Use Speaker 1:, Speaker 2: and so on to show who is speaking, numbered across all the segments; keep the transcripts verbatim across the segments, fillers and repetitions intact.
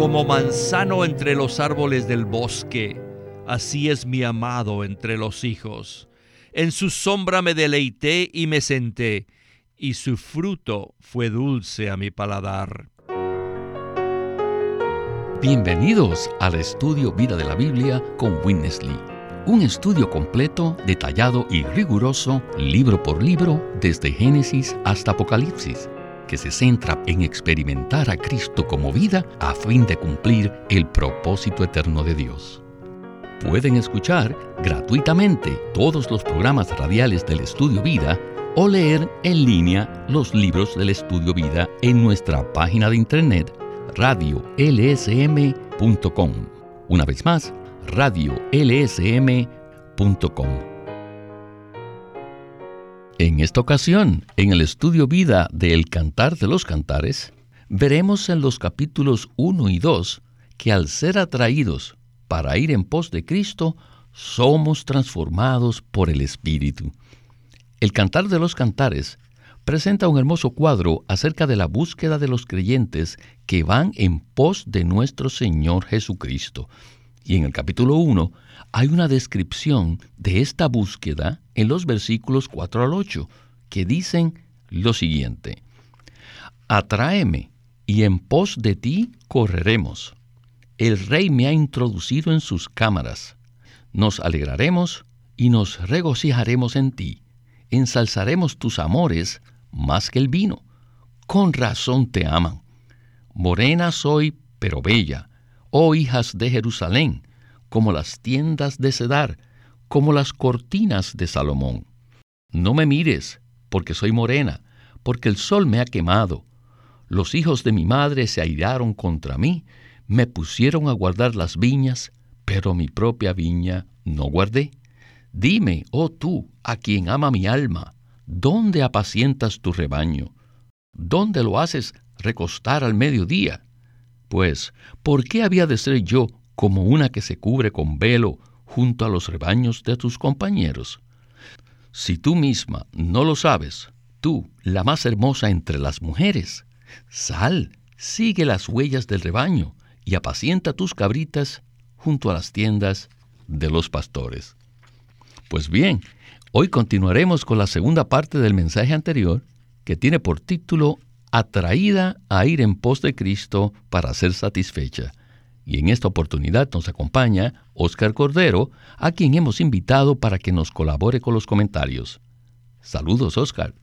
Speaker 1: Como manzano entre los árboles del bosque, así es mi amado entre los hijos. En su sombra me deleité y me senté, y su fruto fue dulce a mi paladar.
Speaker 2: Bienvenidos al estudio Vida de la Biblia con Witness Lee. Un estudio completo, detallado y riguroso, libro por libro, desde Génesis hasta Apocalipsis, que se centra en experimentar a Cristo como vida a fin de cumplir el propósito eterno de Dios. Pueden escuchar gratuitamente todos los programas radiales del Estudio Vida o leer en línea los libros del Estudio Vida en nuestra página de internet radio l s m punto com. Una vez más, radio l s m punto com. En esta ocasión, en el Estudio Vida de El Cantar de los Cantares, veremos en los capítulos uno y dos que al ser atraídos para ir en pos de Cristo, somos transformados por el Espíritu. El Cantar de los Cantares presenta un hermoso cuadro acerca de la búsqueda de los creyentes que van en pos de nuestro Señor Jesucristo. Y en el capítulo uno hay una descripción de esta búsqueda en los versículos cuatro al ocho, que dicen lo siguiente: Atráeme, y en pos de ti correremos. El Rey me ha introducido en sus cámaras. Nos alegraremos y nos regocijaremos en ti. Ensalzaremos tus amores más que el vino. Con razón te aman. Morena soy, pero bella, oh hijas de Jerusalén, como las tiendas de Cedar, como las cortinas de Salomón. No me mires, porque soy morena, porque el sol me ha quemado. Los hijos de mi madre se airaron contra mí, me pusieron a guardar las viñas, pero mi propia viña no guardé. Dime, oh tú, a quien ama mi alma, ¿dónde apacientas tu rebaño? ¿Dónde lo haces recostar al mediodía? Pues, ¿por qué había de ser yo como una que se cubre con velo junto a los rebaños de tus compañeros? Si tú misma no lo sabes, tú, la más hermosa entre las mujeres, sal, sigue las huellas del rebaño y apacienta tus cabritas junto a las tiendas de los pastores. Pues bien, hoy continuaremos con la segunda parte del mensaje anterior, que tiene por título Atraída a ir en pos de Cristo para ser satisfecha. Y en esta oportunidad nos acompaña Óscar Cordero, a quien hemos invitado para que nos colabore con los comentarios. Saludos, Óscar.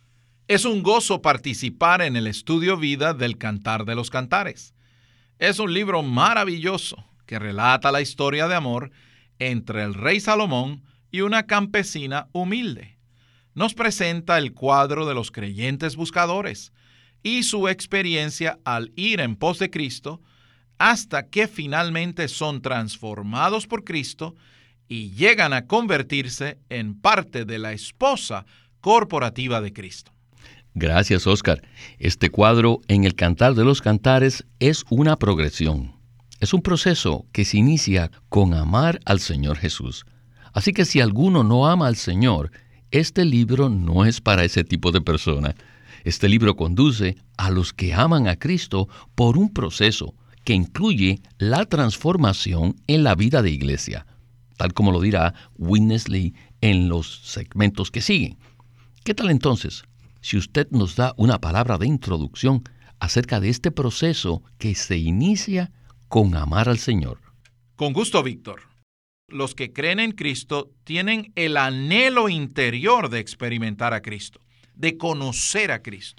Speaker 3: Es un gozo participar en el Estudio Vida del Cantar de los Cantares. Es un libro maravilloso que relata la historia de amor entre el rey Salomón y una campesina humilde. Nos presenta el cuadro de los creyentes buscadores y su experiencia al ir en pos de Cristo hasta que finalmente son transformados por Cristo y llegan a convertirse en parte de la esposa corporativa de Cristo.
Speaker 2: Gracias, Óscar. Este cuadro en el Cantar de los Cantares es una progresión. Es un proceso que se inicia con amar al Señor Jesús. Así que si alguno no ama al Señor, este libro no es para ese tipo de persona. Este libro conduce a los que aman a Cristo por un proceso que incluye la transformación en la vida de iglesia, tal como lo dirá Witness Lee en los segmentos que siguen. ¿Qué tal entonces si usted nos da una palabra de introducción acerca de este proceso que se inicia con amar al Señor?
Speaker 3: Con gusto, Víctor. Los que creen en Cristo tienen el anhelo interior de experimentar a Cristo, de conocer a Cristo,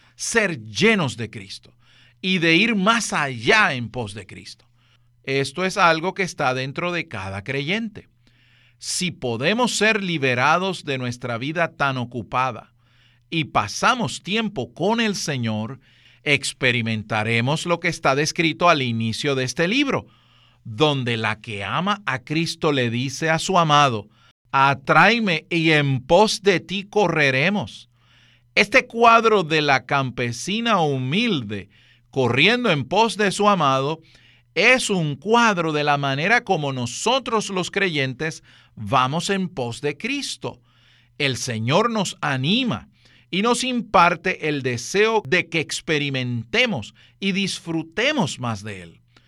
Speaker 3: ser llenos de Cristo y de ir más allá en pos de Cristo. Esto es algo que está dentro de cada creyente. Si podemos ser liberados de nuestra vida tan ocupada y pasamos tiempo con el Señor, experimentaremos lo que está descrito al inicio de este libro, donde la que ama a Cristo le dice a su amado: atráeme y en pos de ti correremos. Este cuadro de la campesina humilde corriendo en pos de su amado es un cuadro de la manera como nosotros los creyentes vamos en pos de Cristo. El Señor nos anima y nos imparte el deseo de que experimentemos y disfrutemos más de Él.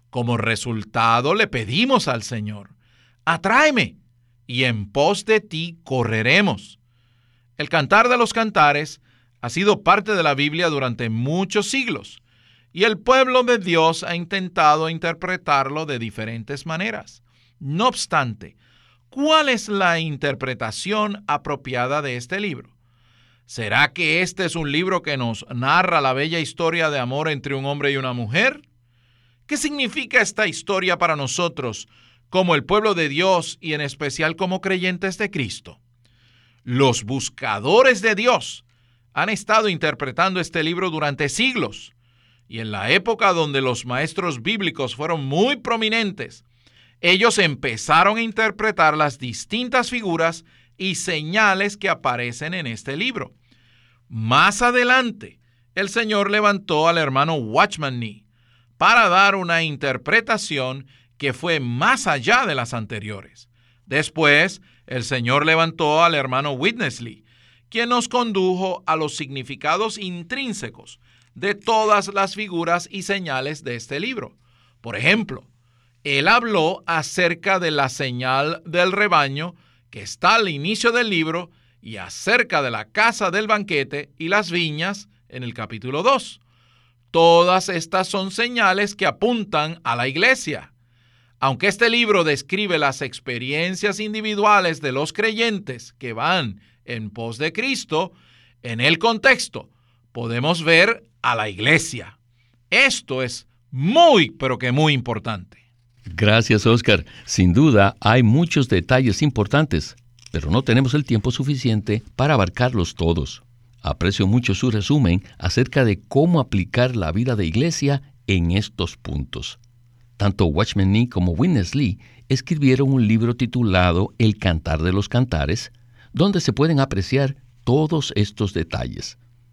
Speaker 3: Como resultado, le pedimos al Señor: atráeme, y en pos de ti correremos. El Cantar de los Cantares ha sido parte de la Biblia durante muchos siglos, y el pueblo de Dios ha intentado interpretarlo de diferentes maneras. No obstante, ¿cuál es la interpretación apropiada de este libro? ¿Será que este es un libro que nos narra la bella historia de amor entre un hombre y una mujer? ¿Qué significa esta historia para nosotros como el pueblo de Dios y en especial como creyentes de Cristo? Los buscadores de Dios han estado interpretando este libro durante siglos, y en la época donde los maestros bíblicos fueron muy prominentes, ellos empezaron a interpretar las distintas figuras y señales que aparecen en este libro. Más adelante, el Señor levantó al hermano Watchman Nee para dar una interpretación que fue más allá de las anteriores. Después, el Señor levantó al hermano Witness Lee, quien nos condujo a los significados intrínsecos de todas las figuras y señales de este libro. Por ejemplo, él habló acerca de la señal del rebaño que está al inicio del libro y acerca de la casa del banquete y las viñas en el capítulo dos. Todas estas son señales que apuntan a la iglesia. Aunque este libro describe las experiencias individuales de los creyentes que van en pos de Cristo, en el contexto podemos ver a la iglesia. Esto es muy, pero que muy importante.
Speaker 2: Gracias, Oscar. Sin duda, hay muchos detalles importantes, pero no tenemos el tiempo suficiente para abarcarlos todos. Aprecio mucho su resumen acerca de cómo aplicar la vida de iglesia en estos puntos. Tanto Watchman Nee como Witness Lee escribieron un libro titulado El Cantar de los Cantares, donde se pueden apreciar todos estos detalles.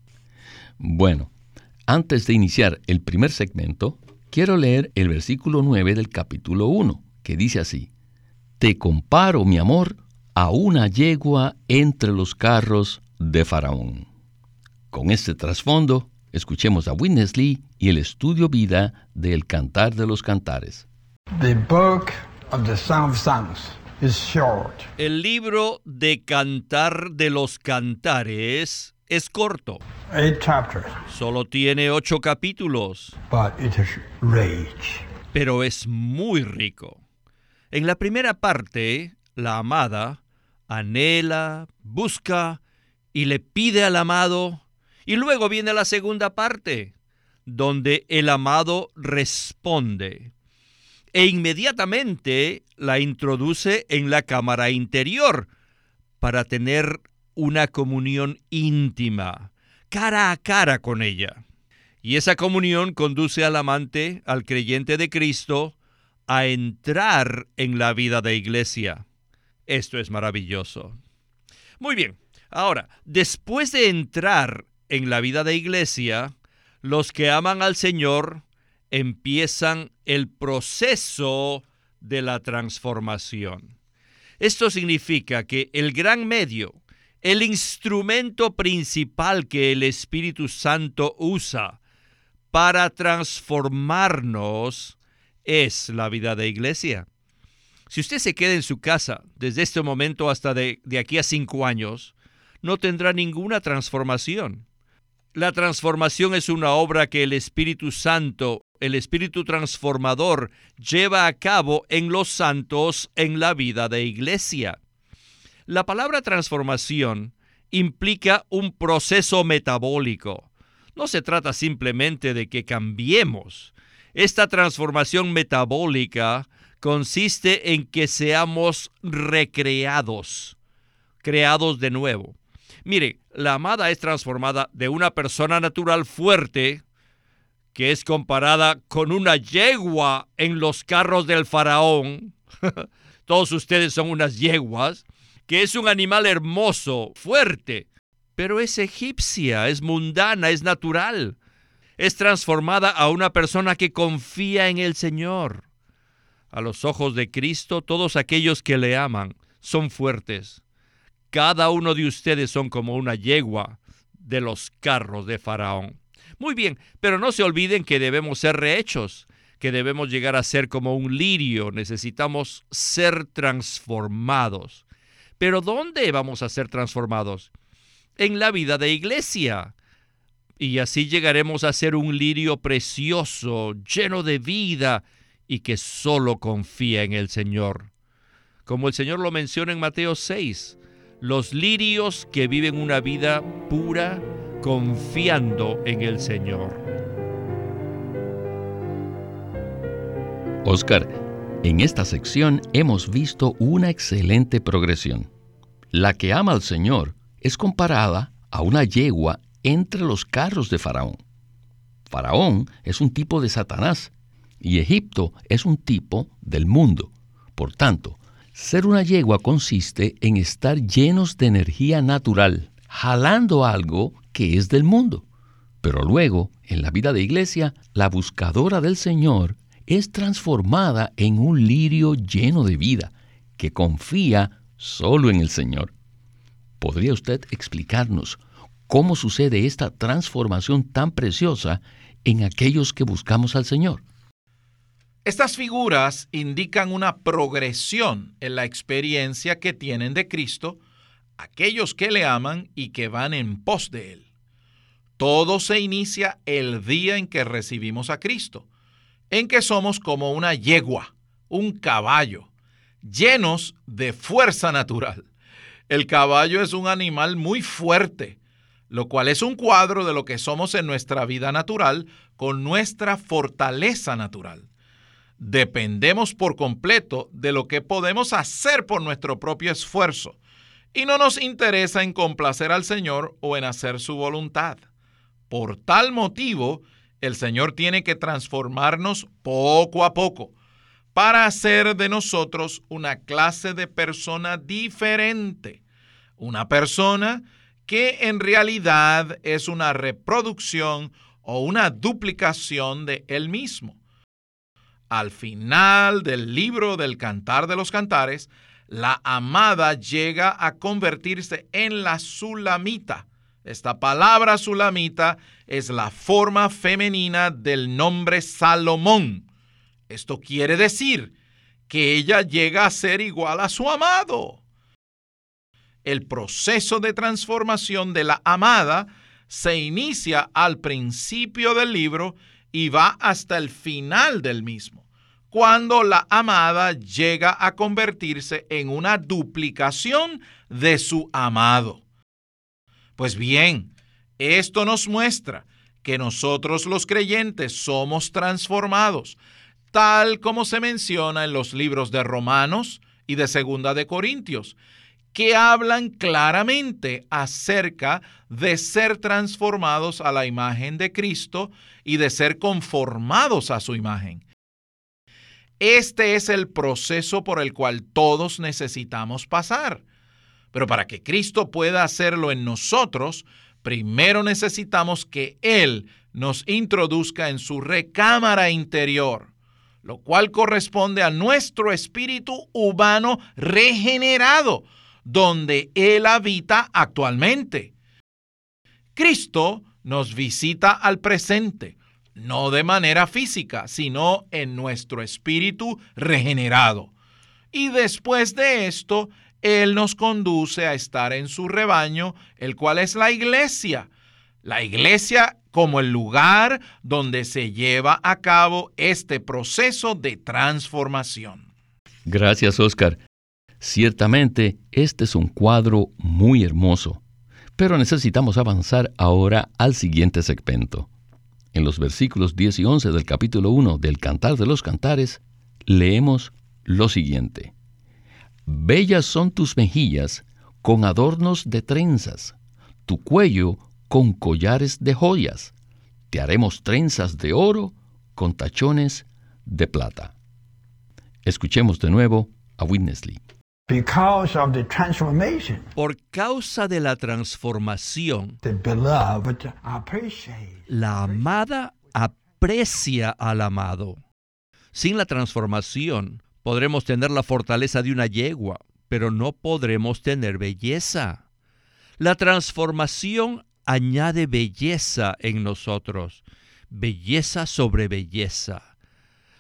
Speaker 2: Bueno, antes de iniciar el primer segmento, quiero leer el versículo nueve del capítulo uno, que dice así: Te comparo, mi amor, a una yegua entre los carros de Faraón. Con este trasfondo, escuchemos a Witness Lee y el estudio vida del Cantar de los Cantares.
Speaker 4: The book of the Song of Songs is short.
Speaker 1: El libro de Cantar de los Cantares es corto.
Speaker 4: Eight chapters.
Speaker 1: Solo tiene ocho capítulos.
Speaker 4: But it is rich.
Speaker 1: Pero es muy rico. En la primera parte, la amada anhela, busca y le pide al amado. Y luego viene la segunda parte, donde el amado responde. E inmediatamente la introduce en la cámara interior para tener una comunión íntima, cara a cara con ella. Y esa comunión conduce al amante, al creyente de Cristo, a entrar en la vida de iglesia. Esto es maravilloso. Muy bien, ahora, después de entrar en la vida de iglesia, los que aman al Señor empiezan el proceso de la transformación. Esto significa que el gran medio, el instrumento principal que el Espíritu Santo usa para transformarnos es la vida de iglesia. Si usted se queda en su casa desde este momento hasta de, de aquí a cinco años, no tendrá ninguna transformación. La transformación es una obra que el Espíritu Santo, el Espíritu transformador, lleva a cabo en los santos en la vida de iglesia. La palabra transformación implica un proceso metabólico. No se trata simplemente de que cambiemos. Esta transformación metabólica consiste en que seamos recreados, creados de nuevo. Mire, la amada es transformada de una persona natural fuerte, que es comparada con una yegua en los carros del faraón. Todos ustedes son unas yeguas, que es un animal hermoso, fuerte, pero es egipcia, es mundana, es natural. Es transformada a una persona que confía en el Señor. A los ojos de Cristo, todos aquellos que le aman son fuertes. Cada uno de ustedes son como una yegua de los carros de Faraón. Muy bien, pero no se olviden que debemos ser rehechos, que que debemos llegar a ser como un lirio, necesitamos ser transformados. ¿Pero dónde vamos a ser transformados? En la vida de iglesia. Y así llegaremos a ser un lirio precioso, lleno de vida y que solo confía en el Señor. Como el Señor lo menciona en Mateo seis, los lirios que viven una vida pura, confiando en el Señor.
Speaker 2: Oscar, en esta sección hemos visto una excelente progresión. La que ama al Señor es comparada a una yegua entre los carros de Faraón. Faraón es un tipo de Satanás y Egipto es un tipo del mundo. Por tanto, ser una yegua consiste en estar llenos de energía natural, jalando algo que es del mundo. Pero luego, en la vida de iglesia, la buscadora del Señor es transformada en un lirio lleno de vida, que confía solo en el Señor. ¿Podría usted explicarnos cómo sucede esta transformación tan preciosa en aquellos que buscamos al Señor?
Speaker 3: Estas figuras indican una progresión en la experiencia que tienen de Cristo aquellos que le aman y que van en pos de Él. Todo se inicia el día en que recibimos a Cristo, en que somos como una yegua, un caballo, llenos de fuerza natural. El caballo es un animal muy fuerte, lo cual es un cuadro de lo que somos en nuestra vida natural con nuestra fortaleza natural. Dependemos por completo de lo que podemos hacer por nuestro propio esfuerzo y no nos interesa en complacer al Señor o en hacer su voluntad. Por tal motivo, el Señor tiene que transformarnos poco a poco para hacer de nosotros una clase de persona diferente, una persona que en realidad es una reproducción o una duplicación de Él mismo. Al final del libro del Cantar de los Cantares, la amada llega a convertirse en la Sulamita. Esta palabra Sulamita es la forma femenina del nombre Salomón. Esto quiere decir que ella llega a ser igual a su amado. El proceso de transformación de la amada se inicia al principio del libro y va hasta el final del mismo, cuando la amada llega a convertirse en una duplicación de su amado. Pues bien, esto nos muestra que nosotros los creyentes somos transformados, tal como se menciona en los libros de Romanos y de Segunda de Corintios, que hablan claramente acerca de ser transformados a la imagen de Cristo y de ser conformados a su imagen. Este es el proceso por el cual todos necesitamos pasar. Pero para que Cristo pueda hacerlo en nosotros, primero necesitamos que Él nos introduzca en su recámara interior, lo cual corresponde a nuestro espíritu humano regenerado, donde Él habita actualmente. Cristo nos visita al presente, no de manera física, sino en nuestro espíritu regenerado. Y después de esto, Él nos conduce a estar en su rebaño, el cual es la iglesia. La iglesia como el lugar donde se lleva a cabo este proceso de transformación.
Speaker 2: Gracias, Oscar. Ciertamente, este es un cuadro muy hermoso, pero necesitamos avanzar ahora al siguiente segmento. En los versículos diez y once del capítulo uno del Cantar de los Cantares, leemos lo siguiente. Bellas son tus mejillas con adornos de trenzas, tu cuello con collares de joyas. Te haremos trenzas de oro con tachones de plata. Escuchemos de nuevo a Witness Lee.
Speaker 4: Because of the transformation,
Speaker 1: Por causa de la transformación,
Speaker 4: the beloved appreciate.
Speaker 1: la amada aprecia al amado. Sin la transformación, podremos tener la fortaleza de una yegua, pero no podremos tener belleza. La transformación añade belleza en nosotros, belleza sobre belleza.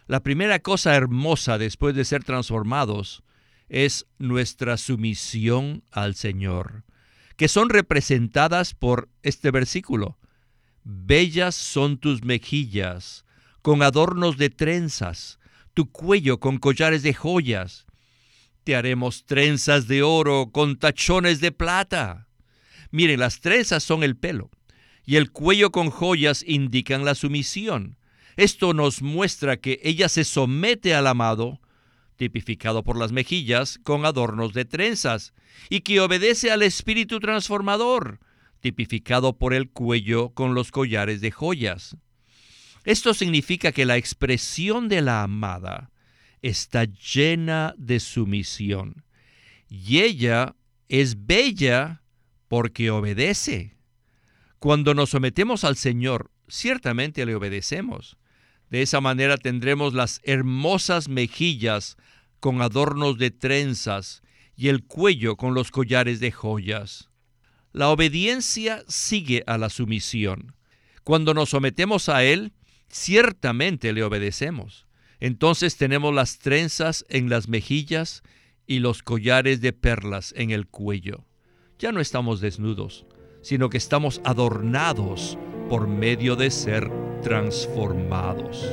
Speaker 1: La primera cosa hermosa después de ser transformados es nuestra sumisión al Señor, que son representadas por este versículo. Bellas son tus mejillas, con adornos de trenzas, tu cuello con collares de joyas. Te haremos trenzas de oro con tachones de plata. Miren, las trenzas son el pelo, y el cuello con joyas indican la sumisión. Esto nos muestra que ella se somete al amado, tipificado por las mejillas con adornos de trenzas, y que obedece al espíritu transformador, tipificado por el cuello con los collares de joyas. Esto significa que la expresión de la amada está llena de sumisión, y ella es bella porque obedece. Cuando nos sometemos al Señor, ciertamente le obedecemos. De esa manera tendremos las hermosas mejillas con adornos de trenzas y el cuello con los collares de joyas. La obediencia sigue a la sumisión. Cuando nos sometemos a Él, ciertamente le obedecemos. Entonces tenemos las trenzas en las mejillas y los collares de perlas en el cuello. Ya no estamos desnudos, sino que estamos adornados por medio de ser transformados.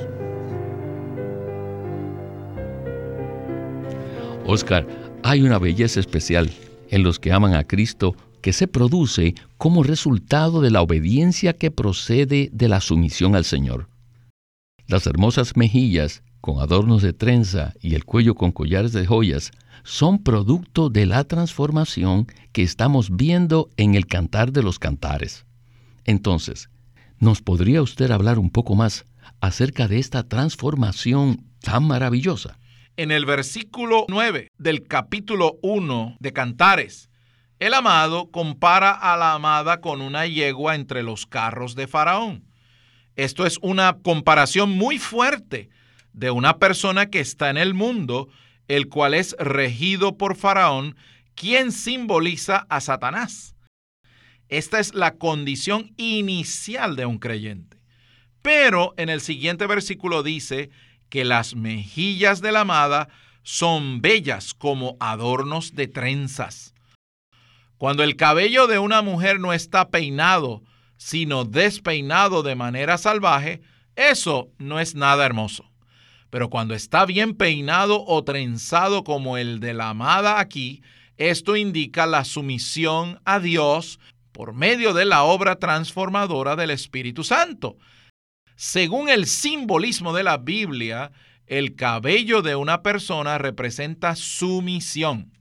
Speaker 2: Oscar, hay una belleza especial en los que aman a Cristo que se produce como resultado de la obediencia que procede de la sumisión al Señor. Las hermosas mejillas con adornos de trenza y el cuello con collares de joyas son producto de la transformación que estamos viendo en el Cantar de los Cantares. Entonces, ¿nos podría usted hablar un poco más acerca de esta transformación tan maravillosa?
Speaker 3: En el versículo nueve del capítulo uno de Cantares, el amado compara a la amada con una yegua entre los carros de Faraón. Esto es una comparación muy fuerte de una persona que está en el mundo, el cual es regido por Faraón, quien simboliza a Satanás. Esta es la condición inicial de un creyente. Pero en el siguiente versículo dice que las mejillas de la amada son bellas como adornos de trenzas. Cuando el cabello de una mujer no está peinado, sino despeinado de manera salvaje, eso no es nada hermoso. Pero cuando está bien peinado o trenzado como el de la amada aquí, esto indica la sumisión a Dios por medio de la obra transformadora del Espíritu Santo. Según el simbolismo de la Biblia, el cabello de una persona representa sumisión.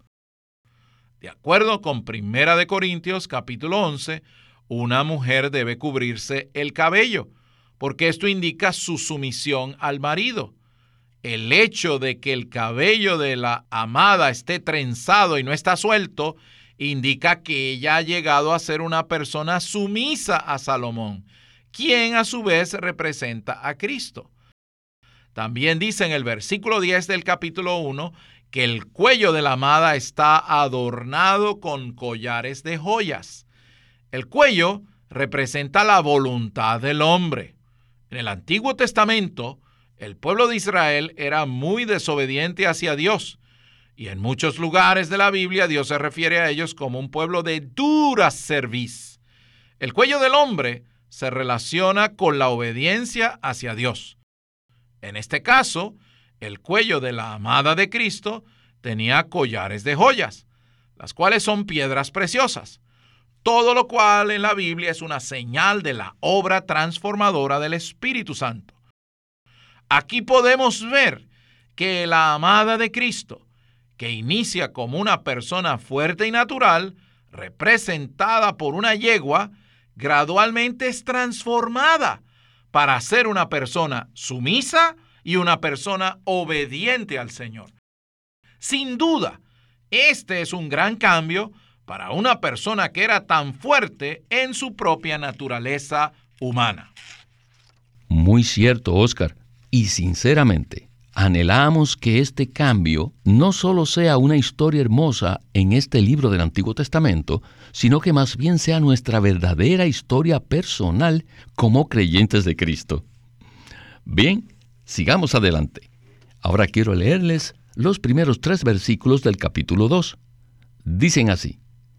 Speaker 3: De acuerdo con Primera de Corintios capítulo once, una mujer debe cubrirse el cabello, porque esto indica su sumisión al marido. El hecho de que el cabello de la amada esté trenzado y no está suelto, indica que ella ha llegado a ser una persona sumisa a Salomón, quien a su vez representa a Cristo. También dice en el versículo diez del capítulo uno que el cuello de la amada está adornado con collares de joyas. El cuello representa la voluntad del hombre. En el Antiguo Testamento, el pueblo de Israel era muy desobediente hacia Dios, y en muchos lugares de la Biblia Dios se refiere a ellos como un pueblo de dura cerviz. El cuello del hombre se relaciona con la obediencia hacia Dios. En este caso, el cuello de la amada de Cristo tenía collares de joyas, las cuales son piedras preciosas, todo lo cual en la Biblia es una señal de la obra transformadora del Espíritu Santo. Aquí podemos ver que la amada de Cristo, que inicia como una persona fuerte y natural, representada por una yegua, gradualmente es transformada para ser una persona sumisa y una persona obediente al Señor. Sin duda, este es un gran cambio para una persona que era tan fuerte en su propia naturaleza humana.
Speaker 2: Muy cierto, Oscar. Y sinceramente, anhelamos que este cambio no solo sea una historia hermosa en este libro del Antiguo Testamento, sino que más bien sea nuestra verdadera historia personal como creyentes de Cristo. Bien, Sigamos adelante. Ahora quiero leerles los primeros tres versículos del capítulo dos. Dicen así: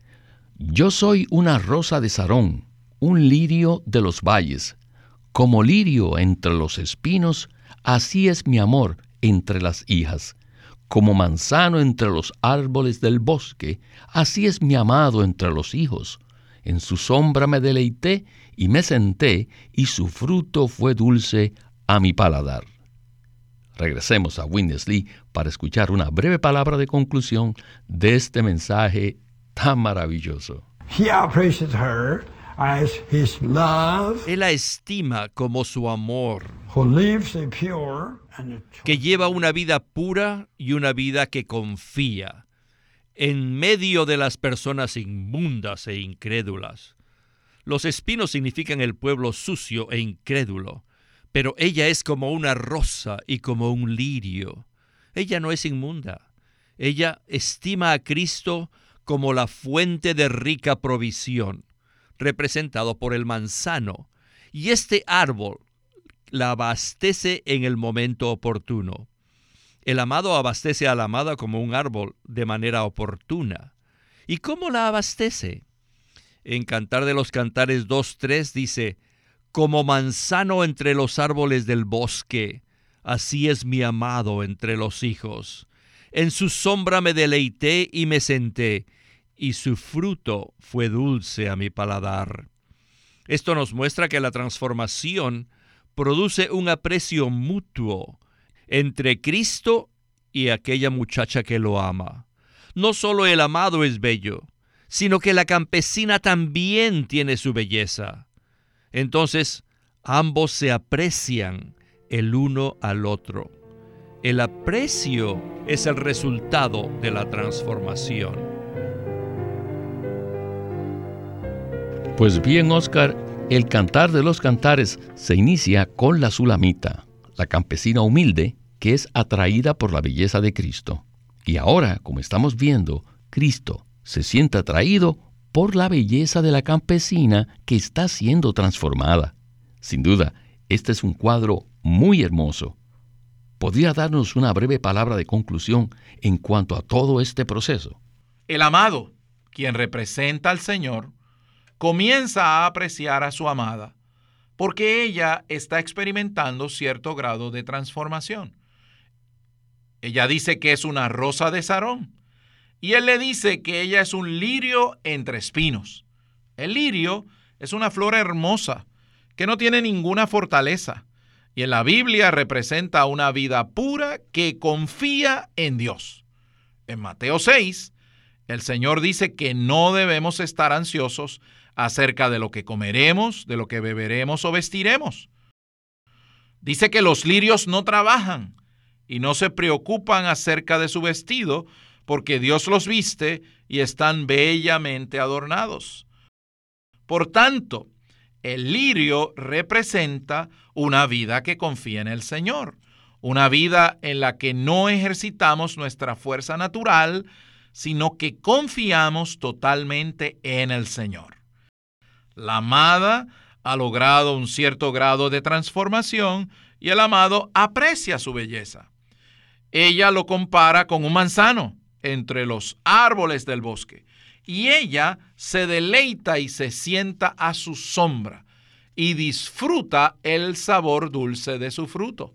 Speaker 2: Yo soy una rosa de Sarón, un lirio de los valles. Como lirio entre los espinos, así es mi amor entre las hijas. Como manzano entre los árboles del bosque, así es mi amado entre los hijos. En su sombra me deleité y me senté, y su fruto fue dulce a mi paladar. Regresemos a Witness Lee para escuchar una breve palabra de conclusión de este mensaje tan maravilloso.
Speaker 4: He appreciates her as his love,
Speaker 1: Él la estima como su amor,
Speaker 4: who lives a pure and a
Speaker 1: que lleva una vida pura y una vida que confía en medio de las personas inmundas e incrédulas. Los espinos significan el pueblo sucio e incrédulo, pero ella es como una rosa y como un lirio. Ella no es inmunda. Ella estima a Cristo como la fuente de rica provisión, representado por el manzano, y este árbol la abastece en el momento oportuno. El amado abastece a la amada como un árbol de manera oportuna. ¿Y cómo la abastece? En Cantar de los Cantares dos tres dice: Como manzano entre los árboles del bosque, así es mi amado entre los hijos. En su sombra me deleité y me senté, y su fruto fue dulce a mi paladar. Esto nos muestra que la transformación produce un aprecio mutuo entre Cristo y aquella muchacha que lo ama. No solo el amado es bello, sino que la campesina también tiene su belleza. Entonces, ambos se aprecian el uno al otro. El aprecio es el resultado de la transformación.
Speaker 2: Pues bien, Oscar, el Cantar de los Cantares se inicia con la Sulamita, la campesina humilde que es atraída por la belleza de Cristo. Y ahora, como estamos viendo, Cristo se siente atraído por la belleza de la campesina que está siendo transformada. Sin duda, este es un cuadro muy hermoso. ¿Podría darnos una breve palabra de conclusión en cuanto a todo este proceso?
Speaker 3: El amado, quien representa al Señor, comienza a apreciar a su amada, porque ella está experimentando cierto grado de transformación. Ella dice que es una rosa de Sarón, y él le dice que ella es un lirio entre espinos. El lirio es una flor hermosa, que no tiene ninguna fortaleza, y en la Biblia representa una vida pura que confía en Dios. En Mateo seis, el Señor dice que no debemos estar ansiosos acerca de lo que comeremos, de lo que beberemos o vestiremos. Dice que los lirios no trabajan y no se preocupan acerca de su vestido, porque Dios los viste y están bellamente adornados. Por tanto, el lirio representa una vida que confía en el Señor, una vida en la que no ejercitamos nuestra fuerza natural, sino que confiamos totalmente en el Señor. La amada ha logrado un cierto grado de transformación y el amado aprecia su belleza. Ella lo compara con un manzano entre los árboles del bosque, y ella se deleita y se sienta a su sombra y disfruta el sabor dulce de su fruto.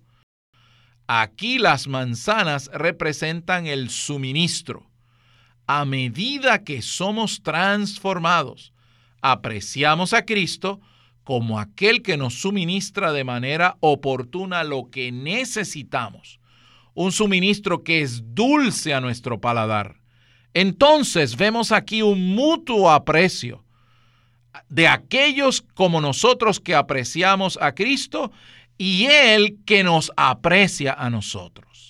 Speaker 3: Aquí las manzanas representan el suministro. A medida que somos transformados, apreciamos a Cristo como aquel que nos suministra de manera oportuna lo que necesitamos. Un suministro que es dulce a nuestro paladar. Entonces vemos aquí un mutuo aprecio de aquellos como nosotros que apreciamos a Cristo y Él que nos aprecia a nosotros.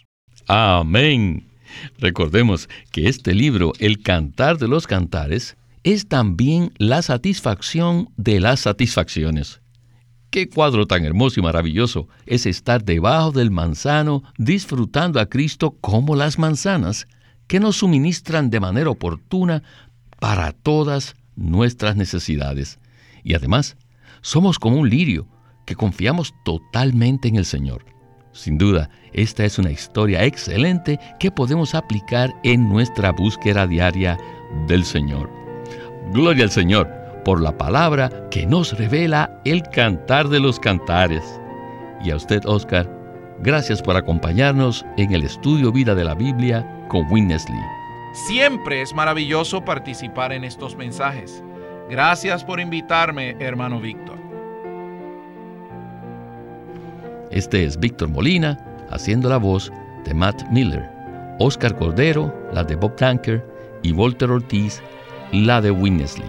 Speaker 2: Amén. Recordemos que este libro, El Cantar de los Cantares, es también la satisfacción de las satisfacciones. Qué cuadro tan hermoso y maravilloso es estar debajo del manzano disfrutando a Cristo como las manzanas que nos suministran de manera oportuna para todas nuestras necesidades. Y además, somos como un lirio que confiamos totalmente en el Señor. Sin duda, esta es una historia excelente que podemos aplicar en nuestra búsqueda diaria del Señor. Gloria al Señor por la palabra que nos revela el Cantar de los Cantares. Y a usted, Oscar, gracias por acompañarnos en el estudio Vida de la Biblia con Witness Lee.
Speaker 3: Siempre es maravilloso participar en estos mensajes. Gracias por invitarme, hermano Víctor.
Speaker 2: Este es Víctor Molina, haciendo la voz de Matt Miller, Oscar Cordero, la de Bob Tanker, y Walter Ortiz, la de Witness Lee.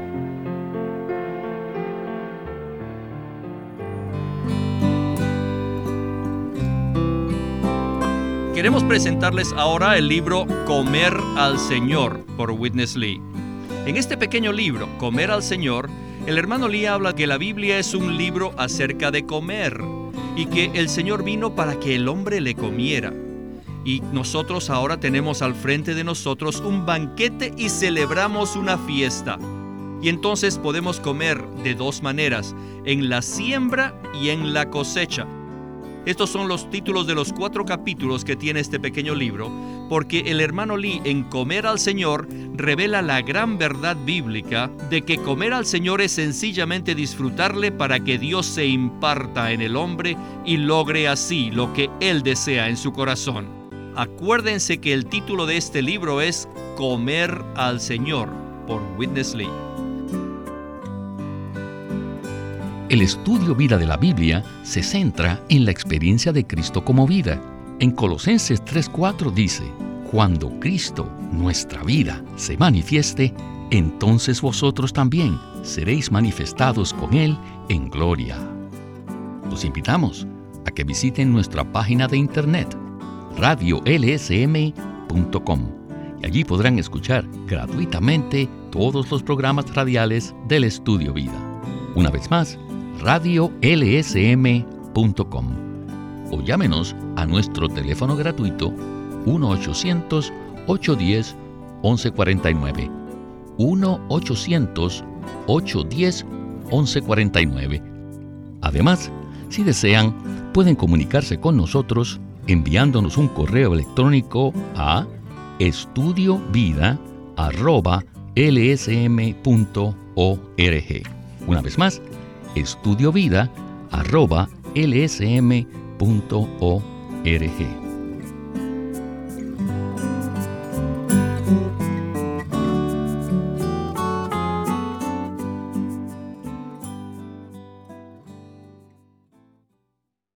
Speaker 1: Queremos presentarles ahora el libro Comer al Señor por Witness Lee. En este pequeño libro, Comer al Señor, el hermano Lee habla que la Biblia es un libro acerca de comer y que el Señor vino para que el hombre le comiera. Y nosotros ahora tenemos al frente de nosotros un banquete y celebramos una fiesta. Y entonces podemos comer de dos maneras, en la siembra y en la cosecha. Estos son los títulos de los cuatro capítulos que tiene este pequeño libro, porque el hermano Lee en Comer al Señor revela la gran verdad bíblica de que comer al Señor es sencillamente disfrutarle para que Dios se imparta en el hombre y logre así lo que Él desea en su corazón. Acuérdense que el título de este libro es Comer al Señor por Witness Lee.
Speaker 2: El estudio Vida de la Biblia se centra en la experiencia de Cristo como vida. En Colosenses tres cuatro dice: cuando Cristo, nuestra vida, se manifieste, entonces vosotros también seréis manifestados con Él en gloria. Los invitamos a que visiten nuestra página de internet, radio l s m punto com, y allí podrán escuchar gratuitamente todos los programas radiales del Estudio Vida. Una vez más, radio l s m punto com, o llámenos a nuestro teléfono gratuito uno ochocientos, ochocientos diez, once cuarenta y nueve, uno ochocientos, ochocientos diez, once cuarenta y nueve. Además, si desean, pueden comunicarse con nosotros enviándonos un correo electrónico a estudiovida arroba l s m punto org. Una vez más, estudiovida arroba l s m punto org.